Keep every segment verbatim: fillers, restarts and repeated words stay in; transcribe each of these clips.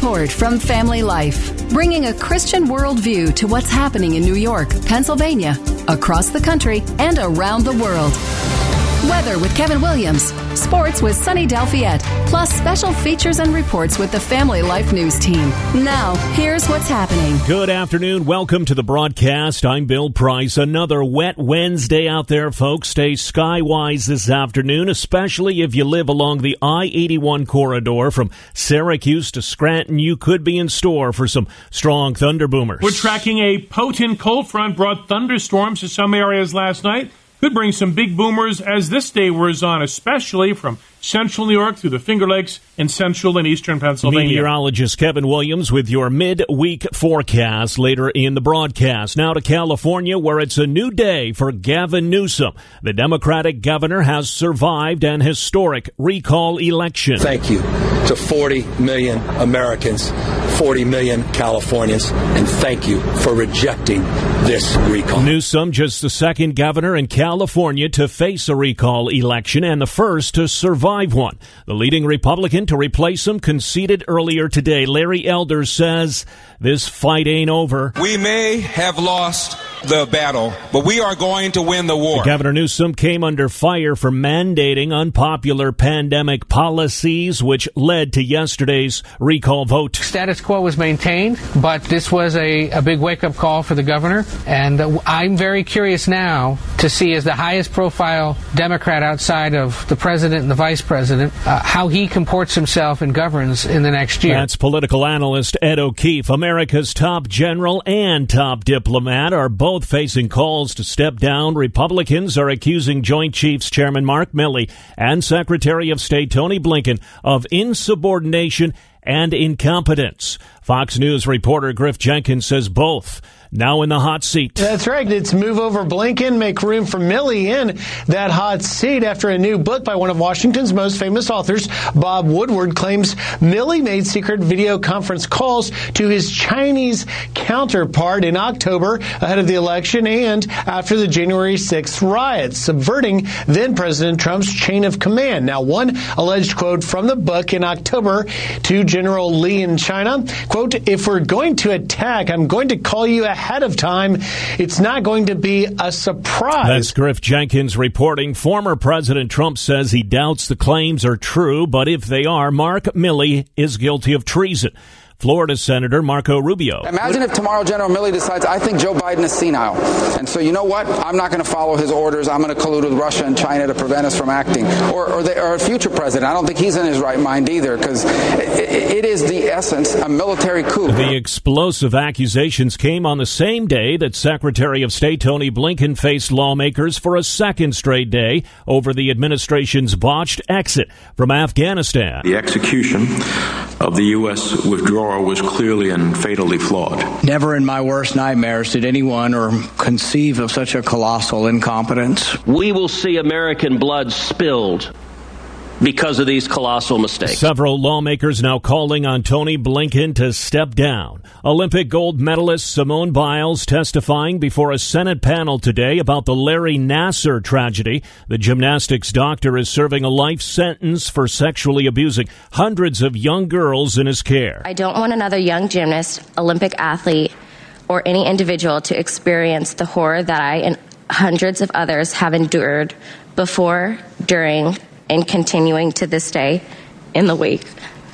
report from Family Life, bringing a Christian worldview to what's happening in New York, Pennsylvania, across the country, and around the world. Weather with Kevin Williams, sports with Sunny Delfiette, plus special features and reports with the Family Life News team. Now, here's what's happening. Good afternoon. Welcome to the broadcast. I'm Bill Price. Another wet Wednesday out there, folks. Stay skywise this afternoon, especially if you live along the I eighty-one corridor from Syracuse to Scranton. You could be in store for some strong thunder boomers. We're tracking a potent cold front brought thunderstorms to some areas last night. Could bring some big boomers as this day wears on, especially from central New York through the Finger Lakes and central and eastern Pennsylvania. Meteorologist Kevin Williams with your midweek forecast later in the broadcast. Now to California, where it's a new day for Gavin Newsom. The Democratic governor has survived an historic recall election. Thank you to forty million Americans, forty million Californians, and thank you for rejecting this recall. Newsom, just the second governor in California to face a recall election and the first to survive one. The leading Republican to replace him conceded earlier today. Larry Elder says this fight ain't over. We may have lost the battle, but we are going to win the war. Governor Newsom came under fire for mandating unpopular pandemic policies, which led to yesterday's recall vote. Status quo was maintained, but this was a, a big wake-up call for the governor, and uh, I'm very curious now to see, as the highest profile Democrat outside of the president and the vice president, uh, how he comports himself and governs in the next year. That's political analyst Ed O'Keefe. America's top general and top diplomat are both facing calls to step down. Republicans are accusing Joint Chiefs Chairman Mark Milley and Secretary of State Tony Blinken of insubordination and incompetence. Fox News reporter Griff Jenkins says both now in the hot seat. That's right. It's move over Blinken, make room for Milley in that hot seat after a new book by one of Washington's most famous authors, Bob Woodward, claims Milley made secret video conference calls to his Chinese counterpart in October ahead of the election and after the January sixth riots, subverting then-President Trump's chain of command. Now, one alleged quote from the book in October to General Lee in China, quote, "If we're going to attack, I'm going to call you ahead of time. It's not going to be a surprise." That's Griff Jenkins reporting. Former President Trump says he doubts the claims are true, but if they are, Mark Milley is guilty of treason. Florida Senator Marco Rubio. Imagine if tomorrow General Milley decides, I think Joe Biden is senile. And so you know what? I'm not going to follow his orders. I'm going to collude with Russia and China to prevent us from acting. Or, or, the, or a future president. I don't think he's in his right mind either, because it, it is the essence, a military coup. The explosive accusations came on the same day that Secretary of State Tony Blinken faced lawmakers for a second straight day over the administration's botched exit from Afghanistan. The execution of the U S withdrawal was clearly and fatally flawed. Never in my worst nightmares did anyone or conceive of such a colossal incompetence. We will see American blood spilled because of these colossal mistakes. Several lawmakers now calling on Tony Blinken to step down. Olympic gold medalist Simone Biles testifying before a Senate panel today about the Larry Nassar tragedy. The gymnastics doctor is serving a life sentence for sexually abusing hundreds of young girls in his care. I don't want another young gymnast, Olympic athlete, or any individual to experience the horror that I and hundreds of others have endured before, during, and continuing to this day in the wake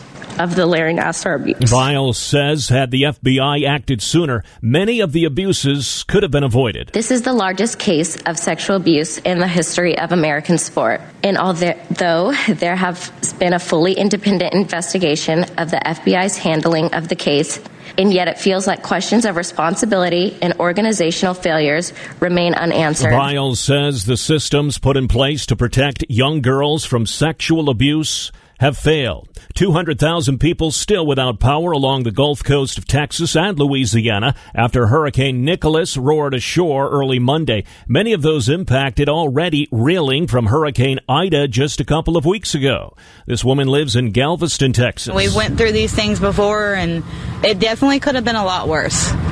of the Larry Nassar abuse. Biles says had the F B I acted sooner, many of the abuses could have been avoided. This is the largest case of sexual abuse in the history of American sport. And although there have been a fully independent investigation of the F B I's handling of the case, and yet it feels like questions of responsibility and organizational failures remain unanswered. Biles says the systems put in place to protect young girls from sexual abuse have failed. two hundred thousand people still without power along the Gulf Coast of Texas and Louisiana after Hurricane Nicholas roared ashore early Monday. Many of those impacted already reeling from Hurricane Ida just a couple of weeks ago. This woman lives in Galveston, Texas. We went through these things before, and it definitely could have been a lot worse.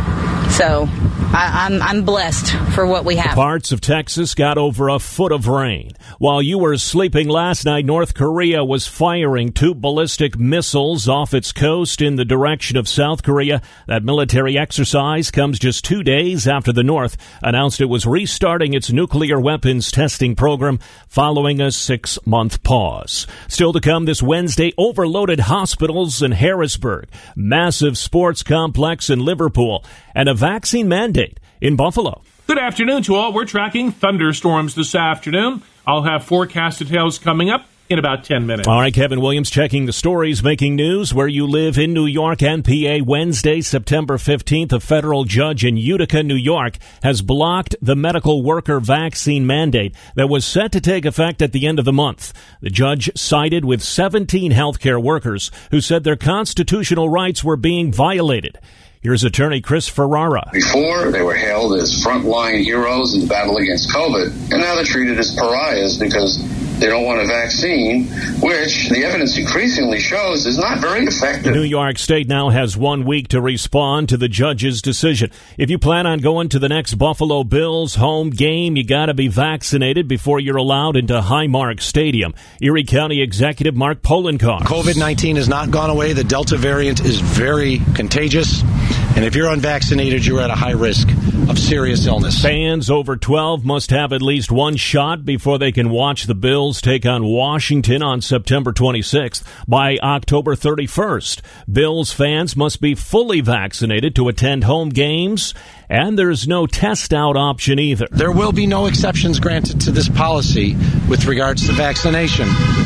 So I, I'm, I'm blessed for what we have. Parts of Texas got over a foot of rain. While you were sleeping last night, North Korea was firing two ballistic missiles off its coast in the direction of South Korea. That military exercise comes just two days after the North announced it was restarting its nuclear weapons testing program following a six-month pause. Still to come this Wednesday, overloaded hospitals in Harrisburg, massive sports complex in Liverpool, and a vaccine mandate in Buffalo. Good afternoon to all. We're tracking thunderstorms this afternoon. I'll have forecast details coming up in about ten minutes. All right, Kevin Williams checking the stories making news where you live in New York and P A. Wednesday, September fifteenth, a federal judge in Utica, New York, has blocked the medical worker vaccine mandate that was set to take effect at the end of the month. The judge sided with seventeen healthcare workers who said their constitutional rights were being violated. Here's attorney Chris Ferrara. Before, they were hailed as frontline heroes in the battle against COVID, and now they're treated as pariahs because they don't want a vaccine, which the evidence increasingly shows is not very effective. New York State now has one week to respond to the judge's decision. If you plan on going to the next Buffalo Bills home game, you got to be vaccinated before you're allowed into Highmark Stadium. Erie County Executive Mark Poloncarz. COVID nineteen has not gone away. The Delta variant is very contagious. And if you're unvaccinated, you're at a high risk of serious illness. Fans over twelve must have at least one shot before they can watch the Bills take on Washington on September twenty-sixth. By October thirty-first, Bills fans must be fully vaccinated to attend home games, and there's no test-out option either. There will be no exceptions granted to this policy with regards to vaccination.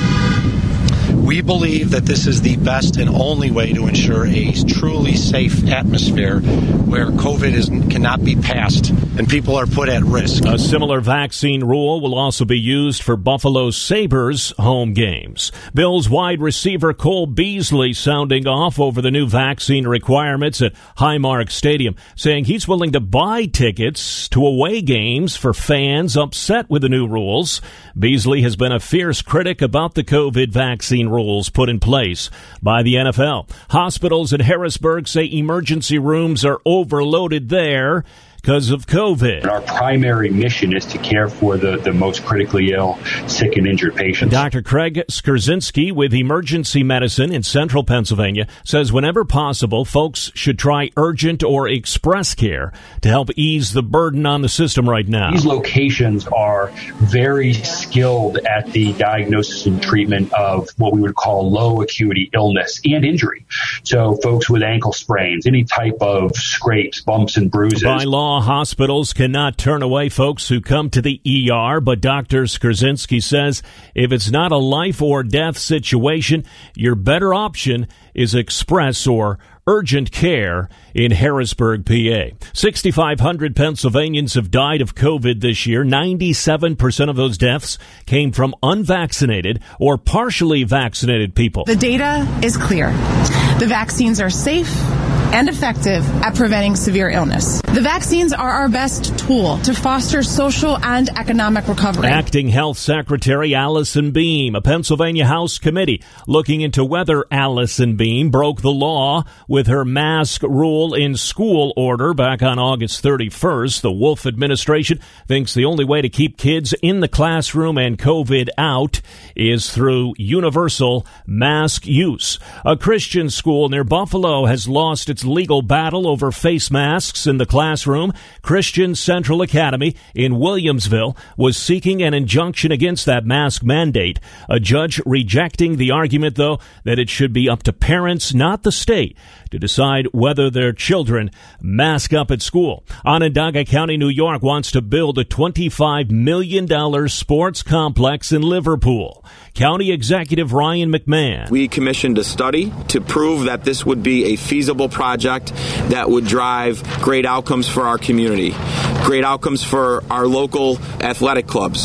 We believe that this is the best and only way to ensure a truly safe atmosphere where COVID is, cannot be passed and people are put at risk. A similar vaccine rule will also be used for Buffalo Sabres home games. Bills wide receiver Cole Beasley sounding off over the new vaccine requirements at Highmark Stadium, saying he's willing to buy tickets to away games for fans upset with the new rules. Beasley has been a fierce critic about the COVID vaccine rules put in place by the N F L. Hospitals in Harrisburg say emergency rooms are overloaded there because of COVID. Our primary mission is to care for the, the most critically ill, sick, and injured patients. Doctor Craig Skurzinski with Emergency Medicine in central Pennsylvania says whenever possible, folks should try urgent or express care to help ease the burden on the system right now. These locations are very skilled at the diagnosis and treatment of what we would call low acuity illness and injury. So folks with ankle sprains, any type of scrapes, bumps, and bruises. By law, hospitals cannot turn away folks who come to the E R, but Doctor Skurzinski says if it's not a life or death situation, your better option is express or urgent care in Harrisburg, P A. sixty-five hundred Pennsylvanians have died of COVID this year. ninety-seven percent of those deaths came from unvaccinated or partially vaccinated people. The data is clear. The vaccines are safe and effective at preventing severe illness. The vaccines are our best tool to foster social and economic recovery. Acting Health Secretary Allison Beam, a Pennsylvania House committee looking into whether Allison Beam broke the law with her mask rule in school order back on August thirty-first. The Wolf administration thinks the only way to keep kids in the classroom and COVID out is through universal mask use. A Christian school near Buffalo has lost its legal battle over face masks in the classroom. Christian Central Academy in Williamsville was seeking an injunction against that mask mandate. A judge rejecting the argument, though, that it should be up to parents, not the state, to decide whether their children mask up at school. Onondaga County, New York wants to build a twenty-five million dollars sports complex in Liverpool. County Executive Ryan McMahon. We commissioned a study to prove that this would be a feasible project that would drive great outcomes for our community, great outcomes for our local athletic clubs,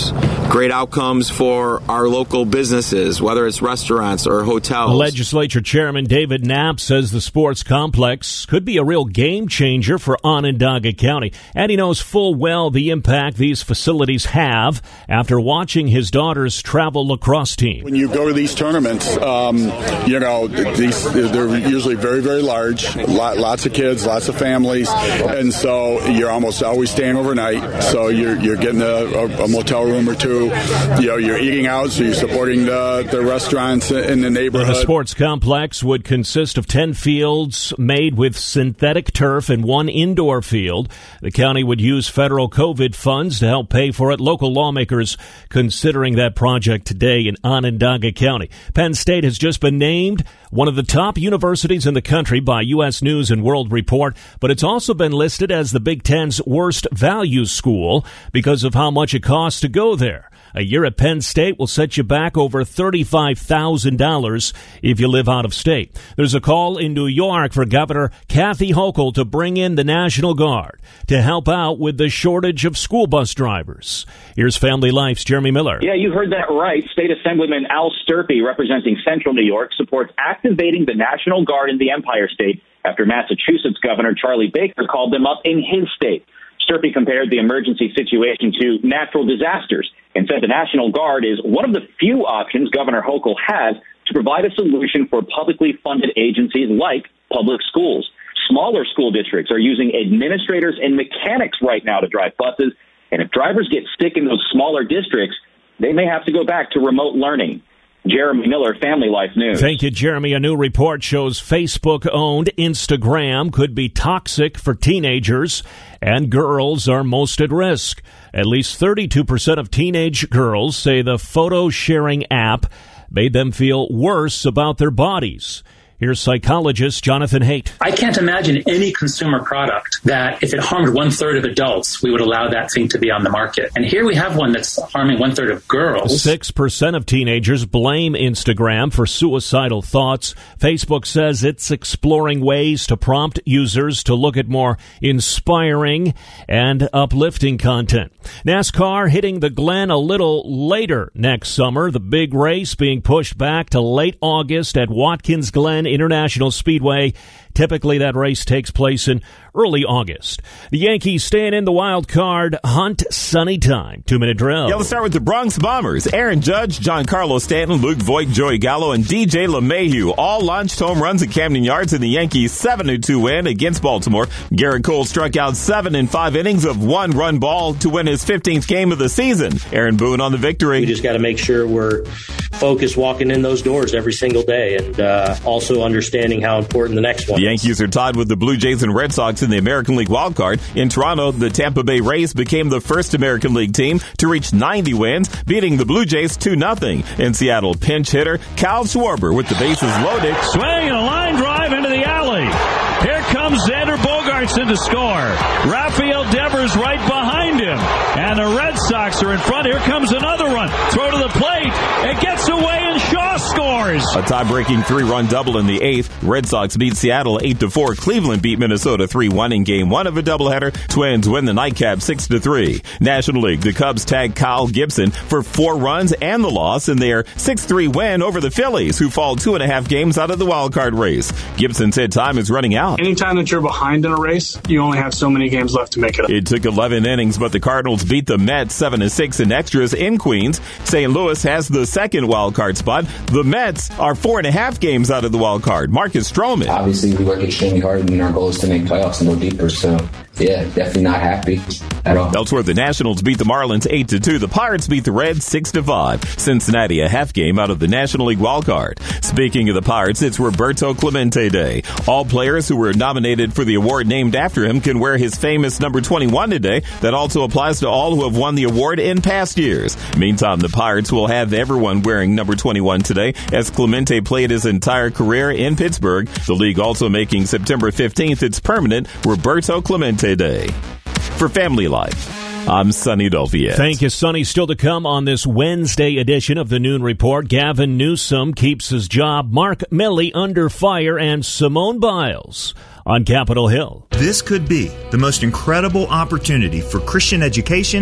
great outcomes for our local businesses, whether it's restaurants or hotels. Legislature Chairman David Knapp says the sports complex could be a real game changer for Onondaga County, and he knows full well the impact these facilities have after watching his daughter's travel lacrosse team. When you go to these tournaments, um, you know, these, they're usually very, very large, lots of kids, lots of families, and so you're almost always staying overnight, so you're, you're getting a, a motel room or two. You know, you're eating out, so you're supporting the, the restaurants in the neighborhood. The sports complex would consist of ten fields made with synthetic turf and one indoor field. The county would use federal COVID funds to help pay for it. Local lawmakers considering that project today in Onondaga County. Penn State has just been named one of the top universities in the country by U S News and World Report, but it's also been listed as the Big Ten's worst value school because of how much it costs to go there. A year at Penn State will set you back over thirty-five thousand dollars if you live out of state. There's a call in New York for Governor Kathy Hochul to bring in the National Guard to help out with the shortage of school bus drivers. Here's Family Life's Jeremy Miller. Yeah, you heard that right. State Assemblyman Al Sturpey, representing Central New York, supports activating the National Guard in the Empire State after Massachusetts Governor Charlie Baker called them up in his state. Sturpey compared the emergency situation to natural disasters and said the National Guard is one of the few options Governor Hochul has to provide a solution for publicly funded agencies like public schools. Smaller school districts are using administrators and mechanics right now to drive buses, and if drivers get sick in those smaller districts, they may have to go back to remote learning. Jeremy Miller, Family Life News. Thank you, Jeremy. A new report shows Facebook-owned Instagram could be toxic for teenagers, and girls are most at risk. At least thirty-two percent of teenage girls say the photo-sharing app made them feel worse about their bodies. Here's psychologist Jonathan Haidt. I can't imagine any consumer product that if it harmed one-third of adults, we would allow that thing to be on the market. And here we have one that's harming one-third of girls. Six percent of teenagers blame Instagram for suicidal thoughts. Facebook says it's exploring ways to prompt users to look at more inspiring and uplifting content. NASCAR hitting the Glen a little later next summer. The big race being pushed back to late August at Watkins Glen International Speedway. Typically, that race takes place in early August. The Yankees staying in the wild card hunt. Sunny time. Two-minute drill. Yeah, let's start with the Bronx Bombers. Aaron Judge, Giancarlo Stanton, Luke Voigt, Joey Gallo, and D J LeMahieu all launched home runs at Camden Yards in the Yankees' seven to two win against Baltimore. Garrett Cole struck out seven in five innings of one-run ball to win his fifteenth game of the season. Aaron Boone on the victory. We just got to make sure we're focused walking in those doors every single day, and uh, also understanding how important the next one is. The is. Yankees are tied with the Blue Jays and Red Sox in the American League wildcard. In Toronto, the Tampa Bay Rays became the first American League team to reach ninety wins, beating the Blue Jays two nothing. In Seattle, pinch hitter Kyle Schwarber with the bases loaded. Swing and a line drive into the alley. Here comes Xander Bogaerts in to score. Rafael Devers right behind him. And the Red Sox are in front. Here comes another run. Throw to the plate. It gets away and Shaw scores. A tie-breaking three-run double in the eighth. Red Sox beat Seattle eight to four. Cleveland beat Minnesota three one in game one of a doubleheader. Twins win the nightcap six to three. National League, the Cubs tag Kyle Gibson for four runs and the loss in their six three win over the Phillies, who fall two and a half games out of the wild card race. Gibson said time is running out. Anytime that you're behind in a race, you only have so many games left to make it up. It took eleven innings, but the Cardinals beat the Mets seven to six in extras in Queens. Saint Louis has the second wild card spot. The Mets are four and a half games out of the wild card. Marcus Stroman. Obviously, we work extremely hard, and our goal is to make playoffs and go deeper. So, yeah, definitely not happy at all. Elsewhere, the Nationals beat the Marlins eight to two. The Pirates beat the Reds six to five. Cincinnati a half game out of the National League wild card. Speaking of the Pirates, it's Roberto Clemente Day. All players who were nominated for the award named after him can wear his famous number twenty-one today. That also applies to all who have won the award in past years. Meantime, the Pirates will have everyone wearing number twenty-one today, as Clemente played his entire career in Pittsburgh. The league also making September fifteenth its permanent Roberto Clemente Day. For Family Life, I'm Sonny Dolphy. Thank you, Sonny. Still to come on this Wednesday edition of the Noon Report. Gavin Newsom keeps his job. Mark Milley under fire, and Simone Biles on Capitol Hill. This could be the most incredible opportunity for Christian education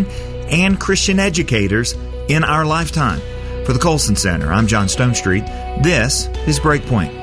and Christian educators in our lifetime. For the Colson Center, I'm John Stonestreet. This is Breakpoint.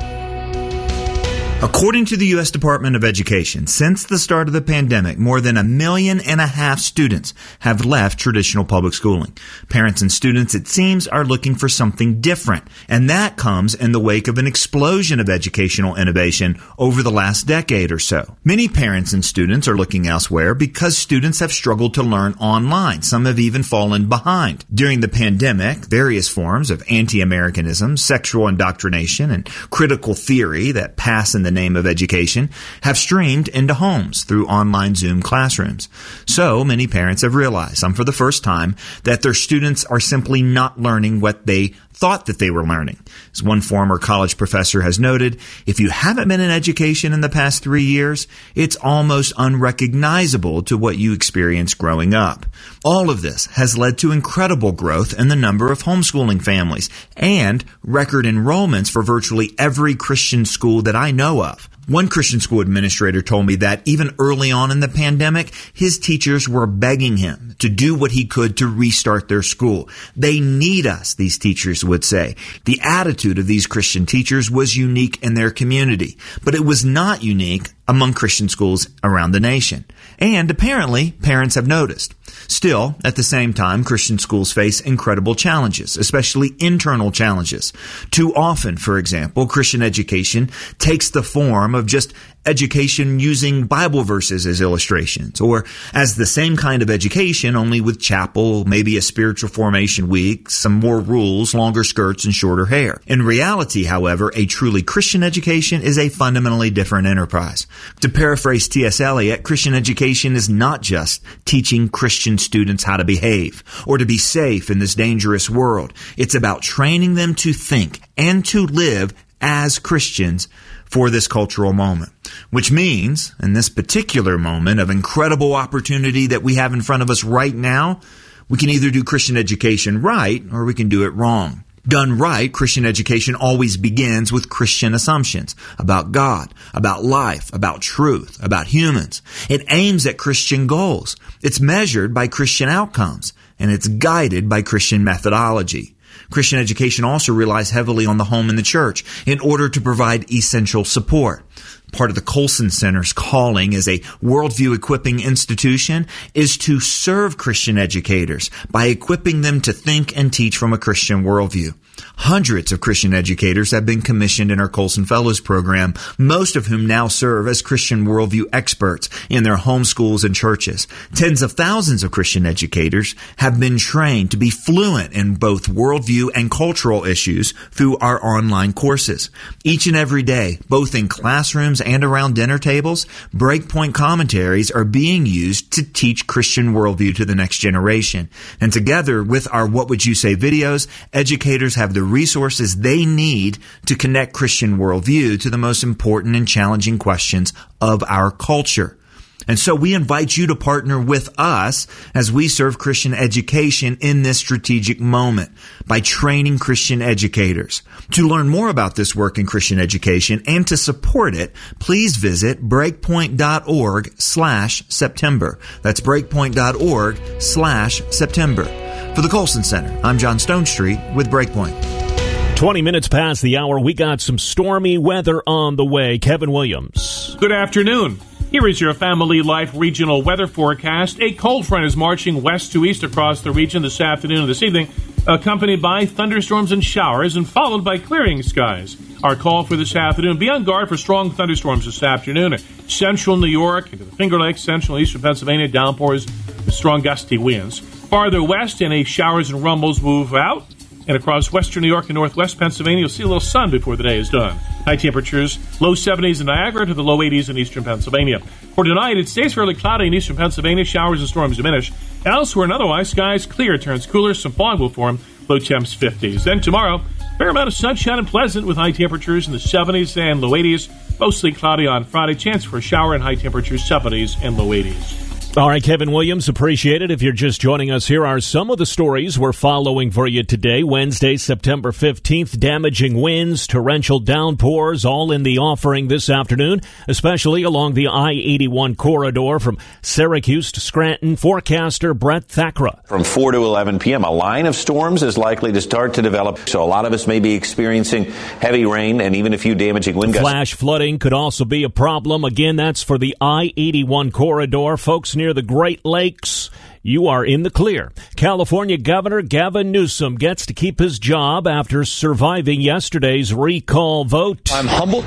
According to the U S Department of Education, since the start of the pandemic, more than a million and a half students have left traditional public schooling. Parents and students, it seems, are looking for something different, and that comes in the wake of an explosion of educational innovation over the last decade or so. Many parents and students are looking elsewhere because students have struggled to learn online. Some have even fallen behind. During the pandemic, various forms of anti-Americanism, sexual indoctrination, and critical theory that pass in the name of education have streamed into homes through online Zoom classrooms. So many parents have realized, some for the first time, that their students are simply not learning what they thought that they were learning. As one former college professor has noted, if you haven't been in education in the past three years, it's almost unrecognizable to what you experienced growing up. All of this has led to incredible growth in the number of homeschooling families and record enrollments for virtually every Christian school that I know of. One Christian school administrator told me that even early on in the pandemic, his teachers were begging him to do what he could to restart their school. They need us, these teachers would say. The attitude of these Christian teachers was unique in their community, but it was not unique among Christian schools around the nation. And apparently, parents have noticed. Still, at the same time, Christian schools face incredible challenges, especially internal challenges. Too often, for example, Christian education takes the form of just education using Bible verses as illustrations, or as the same kind of education, only with chapel, maybe a spiritual formation week, some more rules, longer skirts, and shorter hair. In reality, however, a truly Christian education is a fundamentally different enterprise. To paraphrase T S Eliot, Christian education is not just teaching Christian students how to behave or to be safe in this dangerous world. It's about training them to think and to live as Christians for this cultural moment. Which means, in this particular moment of incredible opportunity that we have in front of us right now, we can either do Christian education right or we can do it wrong. Done right, Christian education always begins with Christian assumptions about God, about life, about truth, about humans. It aims at Christian goals. It's measured by Christian outcomes, and it's guided by Christian methodology. Christian education also relies heavily on the home and the church in order to provide essential support. Part of the Colson Center's calling as a worldview equipping institution is to serve Christian educators by equipping them to think and teach from a Christian worldview. Hundreds of Christian educators have been commissioned in our Colson Fellows program, most of whom now serve as Christian worldview experts in their home schools and churches. Tens of thousands of Christian educators have been trained to be fluent in both worldview and cultural issues through our online courses. Each and every day, both in classrooms and around dinner tables, Breakpoint commentaries are being used to teach Christian worldview to the next generation. And together with our What Would You Say videos, educators have the resources they need to connect Christian worldview to the most important and challenging questions of our culture. And so we invite you to partner with us as we serve Christian education in this strategic moment by training Christian educators. To learn more about this work in Christian education and to support it, please visit breakpoint.org slash September. That's breakpoint.org slash September. For the Colson Center, I'm John Stonestreet with Breakpoint. twenty minutes past the hour, we got some stormy weather on the way. Kevin Williams. Good afternoon. Here is your Family Life regional weather forecast. A cold front is marching west to east across the region this afternoon and this evening, accompanied by thunderstorms and showers and followed by clearing skies. Our call for this afternoon, be on guard for strong thunderstorms this afternoon in central New York, into the Finger Lakes, central and eastern Pennsylvania, downpours with strong gusty winds. Farther west, any showers and rumbles move out. And across western New York and northwest Pennsylvania, you'll see a little sun before the day is done. High temperatures, low seventies in Niagara to the low eighties in eastern Pennsylvania. For tonight, it stays fairly cloudy in eastern Pennsylvania. Showers and storms diminish. Elsewhere and otherwise, skies clear, turns cooler. Some fog will form. Low temps fifties. Then tomorrow, fair amount of sunshine and pleasant with high temperatures in the seventies and low eighties. Mostly cloudy on Friday. Chance for a shower and high temperatures seventies and low eighties. All right, Kevin Williams, appreciate it. If you're just joining us, here are some of the stories we're following for you today. Wednesday, September fifteenth, damaging winds, torrential downpours, all in the offering this afternoon, especially along the I eighty-one corridor from Syracuse to Scranton. Forecaster Brett Thakra. From four to eleven p.m., a line of storms is likely to start to develop, so a lot of us may be experiencing heavy rain and even a few damaging wind gusts. Flash flooding could also be a problem. Again, that's for the I eighty-one corridor. Folks near the Great Lakes, you are in the clear. California Governor Gavin Newsom gets to keep his job after surviving yesterday's recall vote. I'm humbled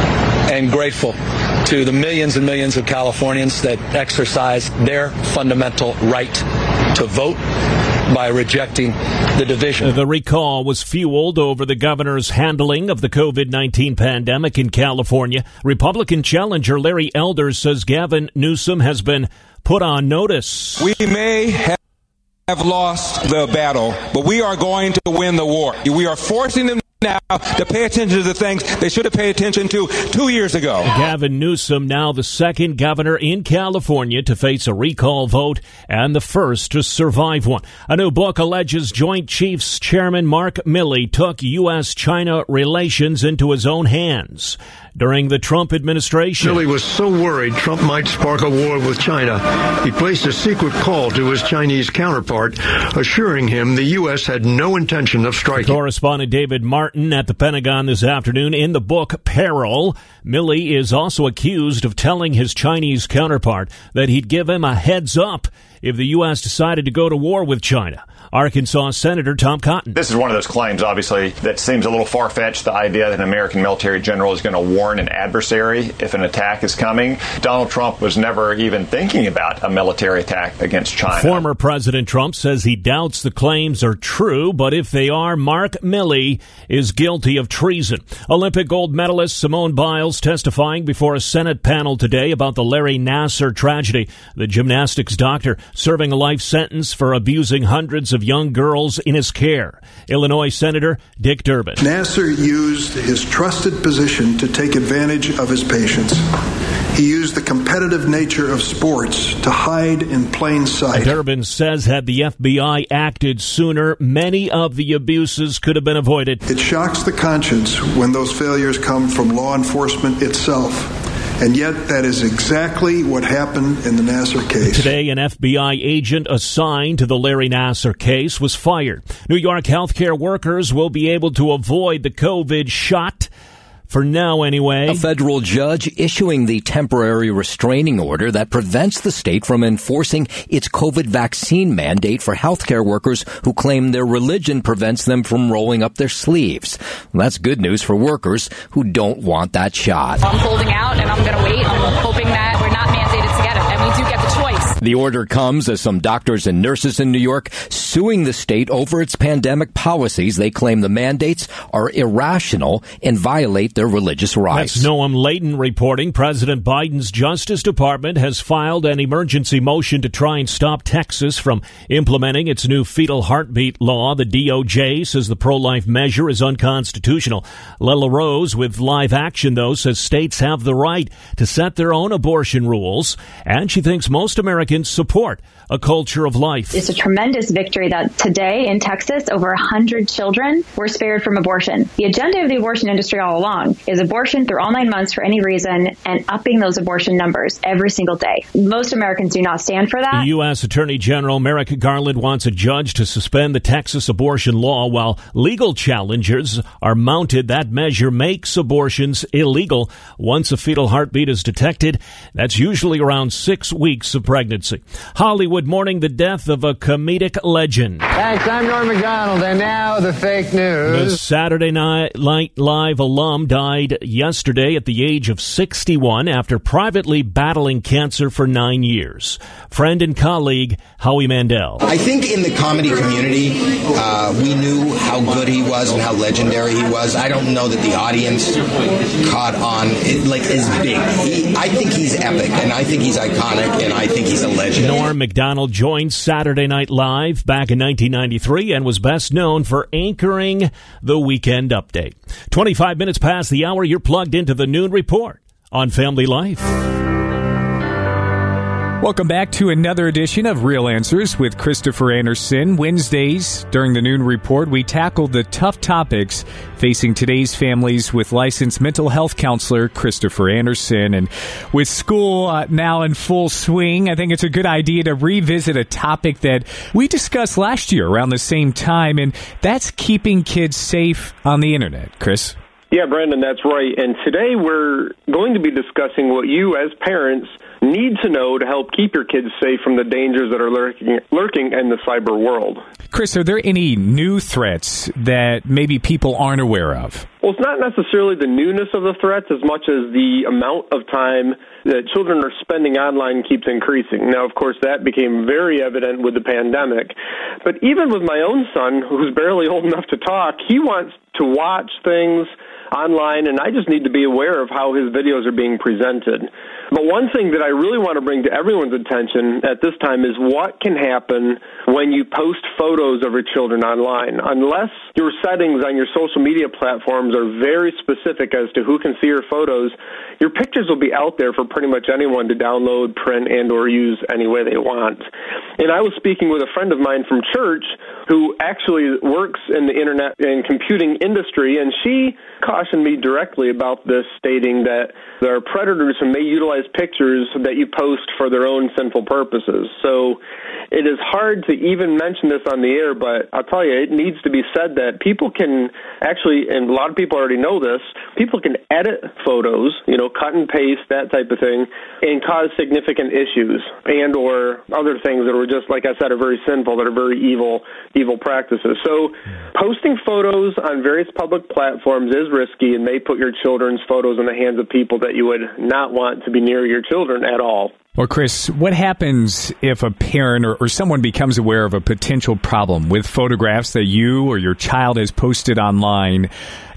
and grateful to the millions and millions of Californians that exercise their fundamental right to vote by rejecting the division. The recall was fueled over the governor's handling of the covid nineteen pandemic in California. Republican challenger Larry Elders says Gavin Newsom has been put on notice. We may have have lost the battle, but we are going to win the war. We are forcing them now to pay attention to the things they should have paid attention to two years ago. Gavin Newsom, now the second governor in California to face a recall vote and the first to survive one. A new book alleges Joint Chiefs Chairman Mark Milley took U S China relations into his own hands during the Trump administration. Milley was so worried Trump might spark a war with China, he placed a secret call to his Chinese counterpart, assuring him the U S had no intention of striking. Correspondent David Martin at the Pentagon this afternoon. In the book Peril, Milley is also accused of telling his Chinese counterpart that he'd give him a heads up if the U S decided to go to war with China. Arkansas Senator Tom Cotton. This is one of those claims, obviously, that seems a little far-fetched, the idea that an American military general is going to warn an adversary if an attack is coming. Donald Trump was never even thinking about a military attack against China. Former President Trump says he doubts the claims are true, but if they are, Mark Milley is guilty of treason. Olympic gold medalist Simone Biles testifying before a Senate panel today about the Larry Nassar tragedy. The gymnastics doctor serving a life sentence for abusing hundreds of young girls in his care. Illinois Senator Dick Durbin. Nassar used his trusted position to take advantage of his patients. He used the competitive nature of sports to hide in plain sight. Durbin says had the F B I acted sooner, many of the abuses could have been avoided. It shocks the conscience when those failures come from law enforcement itself. And yet, that is exactly what happened in the Nassar case. Today, an F B I agent assigned to the Larry Nassar case was fired. New York healthcare workers will be able to avoid the COVID shot. For now, anyway. A federal judge issuing the temporary restraining order that prevents the state from enforcing its COVID vaccine mandate for healthcare workers who claim their religion prevents them from rolling up their sleeves. Well, that's good news for workers who don't want that shot. I'm holding out and I'm going to wait. I'm hoping that we're not mandated to get it, and we do get the choice. The order comes as some doctors and nurses in New York suing the state over its pandemic policies. They claim the mandates are irrational and violate their religious rights. That's Noam Layton reporting. President Biden's Justice Department has filed an emergency motion to try and stop Texas from implementing its new fetal heartbeat law. The D O J says the pro-life measure is unconstitutional. Lela Rose with Live Action, though, says states have the right to set their own abortion rules, and she thinks most Americans support a culture of life. It's a tremendous victory that today in Texas, over one hundred children were spared from abortion. The agenda of the abortion industry all along is abortion through all nine months for any reason and upping those abortion numbers every single day. Most Americans do not stand for that. The U S Attorney General Merrick Garland wants a judge to suspend the Texas abortion law while legal challengers are mounted. That measure makes abortions illegal once a fetal heartbeat is detected. That's usually around six weeks of pregnancy. Hollywood mourning the death of a comedic legend. Thanks, I'm Norm Macdonald, and now the fake news. The Saturday Night Live alum died yesterday at the age of sixty-one after privately battling cancer for nine years. Friend and colleague Howie Mandel. I think in the comedy community, uh, we knew how good he was and how legendary he was. I don't know that the audience caught on it, like as big. He, I think he's epic, and I think he's iconic, and I think he's a legend. Norm Macdonald joined Saturday Night Live back in nineteen ninety-three and was best known for anchoring the Weekend Update. twenty-five minutes past the hour, you're plugged into the Noon Report on Family Life. Welcome back to another edition of Real Answers with Christopher Anderson. Wednesdays, during the Noon Report, we tackle the tough topics facing today's families with licensed mental health counselor Christopher Anderson. And with school uh, now in full swing, I think it's a good idea to revisit a topic that we discussed last year around the same time, and that's keeping kids safe on the internet. Chris? Yeah, Brandon, that's right. And today we're going to be discussing what you as parents need to know to help keep your kids safe from the dangers that are lurking, lurking in the cyber world. Chris, are there any new threats that maybe people aren't aware of? Well, it's not necessarily the newness of the threats as much as the amount of time that children are spending online keeps increasing. Now, of course, that became very evident with the pandemic. But even with my own son, who's barely old enough to talk, he wants to watch things online, and I just need to be aware of how his videos are being presented. But one thing that I really want to bring to everyone's attention at this time is what can happen when you post photos of your children online. Unless your settings on your social media platforms are very specific as to who can see your photos, your pictures will be out there for pretty much anyone to download, print, and or use any way they want. And I was speaking with a friend of mine from church who actually works in the internet and computing industry, and she cautioned me directly about this, stating that there are predators who may utilize pictures that you post for their own sinful purposes. So it is hard to even mention this on the air, but I'll tell you, it needs to be said that people can actually, and a lot of people already know this, people can edit photos, you know, cut and paste, that type of thing, and cause significant issues and or other things that are just, like I said, are very sinful, that are very evil, evil practices. So posting photos on various public platforms is risky and may put your children's photos in the hands of people that you would not want to be near your children at all. Well, Chris, what happens if a parent or, or someone becomes aware of a potential problem with photographs that you or your child has posted online?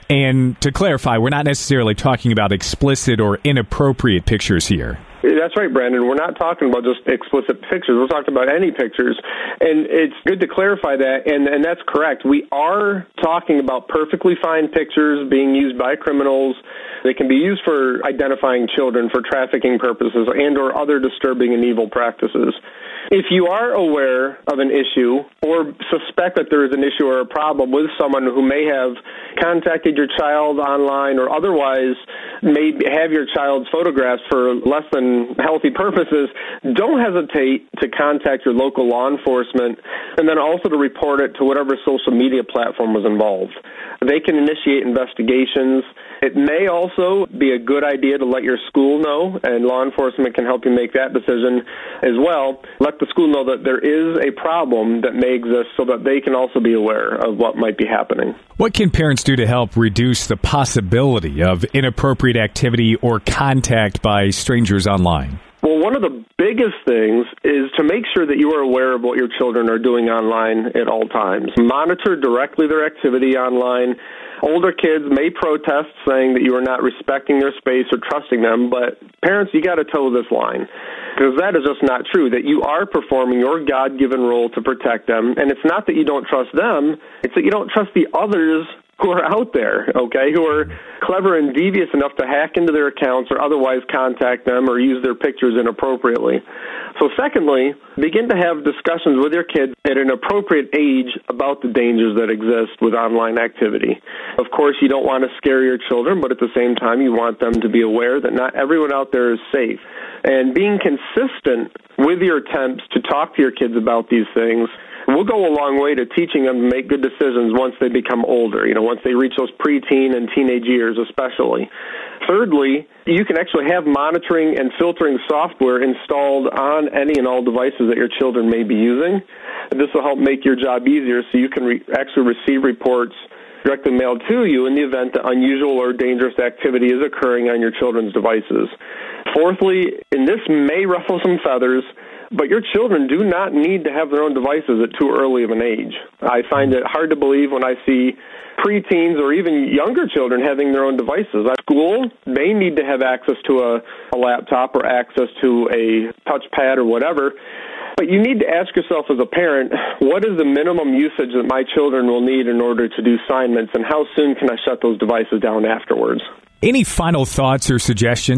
And to clarify, we're not necessarily talking about explicit or inappropriate pictures here. That's right, Brandon. We're not talking about just explicit pictures. We're talking about any pictures. And it's good to clarify that, and, and that's correct. We are talking about perfectly fine pictures being used by criminals. They can be used for identifying children for trafficking purposes and or other disturbing and evil practices. If you are aware of an issue or suspect that there is an issue or a problem with someone who may have contacted your child online or otherwise may have your child's photographs for less than healthy purposes, don't hesitate to contact your local law enforcement and then also to report it to whatever social media platform was involved. They can initiate investigations. It may also be a good idea to let your school know, and law enforcement can help you make that decision as well. Let the school know that there is a problem that may exist so that they can also be aware of what might be happening. What can parents do to help reduce the possibility of inappropriate activity or contact by strangers online? Well, one of the biggest things is to make sure that you are aware of what your children are doing online at all times. Monitor directly their activity online. Older kids may protest saying that you are not respecting their space or trusting them, but parents, you got to toe this line, because that is just not true, that you are performing your God-given role to protect them, and it's not that you don't trust them, it's that you don't trust the others who are out there, okay, who are clever and devious enough to hack into their accounts or otherwise contact them or use their pictures inappropriately. So secondly, begin to have discussions with your kids at an appropriate age about the dangers that exist with online activity. Of course, you don't want to scare your children, but at the same time, you want them to be aware that not everyone out there is safe. And being consistent with your attempts to talk to your kids about these things will go a long way to teaching them to make good decisions once they become older, you know, once they reach those preteen and teenage years especially. Thirdly, you can actually have monitoring and filtering software installed on any and all devices that your children may be using. This will help make your job easier so you can re- actually receive reports directly mailed to you in the event that unusual or dangerous activity is occurring on your children's devices. Fourthly, and this may ruffle some feathers, but your children do not need to have their own devices at too early of an age. I find it hard to believe when I see preteens or even younger children having their own devices. At school, they need to have access to a, a laptop or access to a touchpad or whatever. But you need to ask yourself as a parent, what is the minimum usage that my children will need in order to do assignments, and how soon can I shut those devices down afterwards? Any final thoughts or suggestions? Brandon,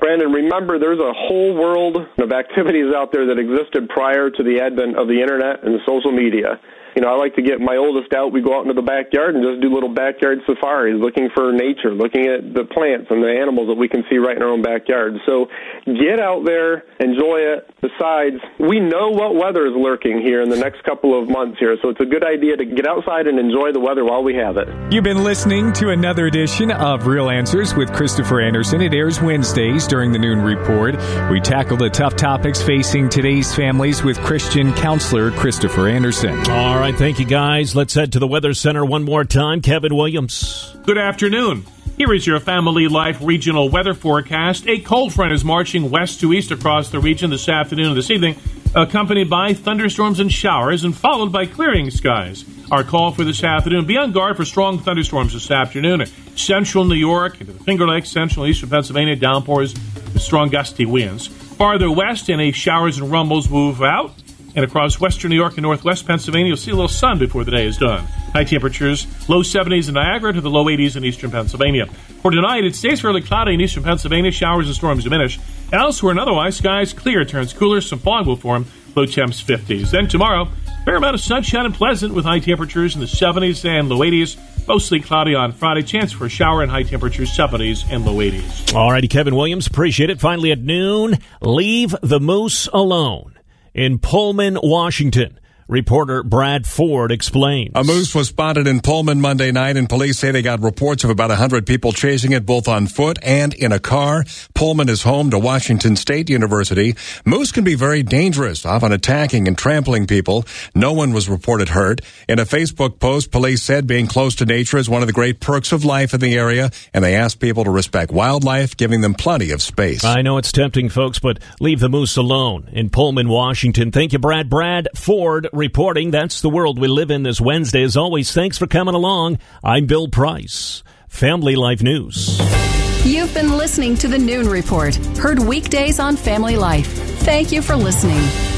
Brandon, remember there's a whole world of activities out there that existed prior to the advent of the internet and social media. You know, I like to get my oldest out. We go out into the backyard and just do little backyard safaris, looking for nature, looking at the plants and the animals that we can see right in our own backyard. So get out there, enjoy it. Besides, we know what weather is lurking here in the next couple of months here, so it's a good idea to get outside and enjoy the weather while we have it. You've been listening to another edition of Real Answers with Christopher Anderson. It airs Wednesdays during the Noon Report. We tackle the tough topics facing today's families with Christian counselor Christopher Anderson. All right, thank you, guys. Let's head to the Weather Center one more time. Kevin Williams. Good afternoon. Here is your Family Life regional weather forecast. A cold front is marching west to east across the region this afternoon and this evening, accompanied by thunderstorms and showers and followed by clearing skies. Our call for this afternoon, be on guard for strong thunderstorms this afternoon in central New York, into the Finger Lakes, central and eastern Pennsylvania, downpours with strong gusty winds. Farther west, any showers and rumbles move out. And across western New York and northwest Pennsylvania, you'll see a little sun before the day is done. High temperatures, low seventies in Niagara to the low eighties in eastern Pennsylvania. For tonight, it stays fairly cloudy in eastern Pennsylvania. Showers and storms diminish. Elsewhere and otherwise, skies clear, turns cooler. Some fog will form. Low temps fifties. Then tomorrow, fair amount of sunshine and pleasant with high temperatures in the seventies and low eighties. Mostly cloudy on Friday. Chance for a shower and high temperatures, seventies and low eighties. All righty, Kevin Williams. Appreciate it. Finally at noon, leave the moose alone. In Pullman, Washington, reporter Brad Ford explains. A moose was spotted in Pullman Monday night, and police say they got reports of about one hundred people chasing it both on foot and in a car. Pullman is home to Washington State University. Moose can be very dangerous, often attacking and trampling people. No one was reported hurt. In a Facebook post, police said being close to nature is one of the great perks of life in the area, and they asked people to respect wildlife, giving them plenty of space. I know it's tempting, folks, but leave the moose alone in Pullman, Washington. Thank you, Brad. Brad Ford reporting. That's the world we live in this Wednesday. As always, thanks for coming along. I'm Bill Price, Family Life News. You've been listening to the Noon Report, heard weekdays on Family Life. Thank you for listening.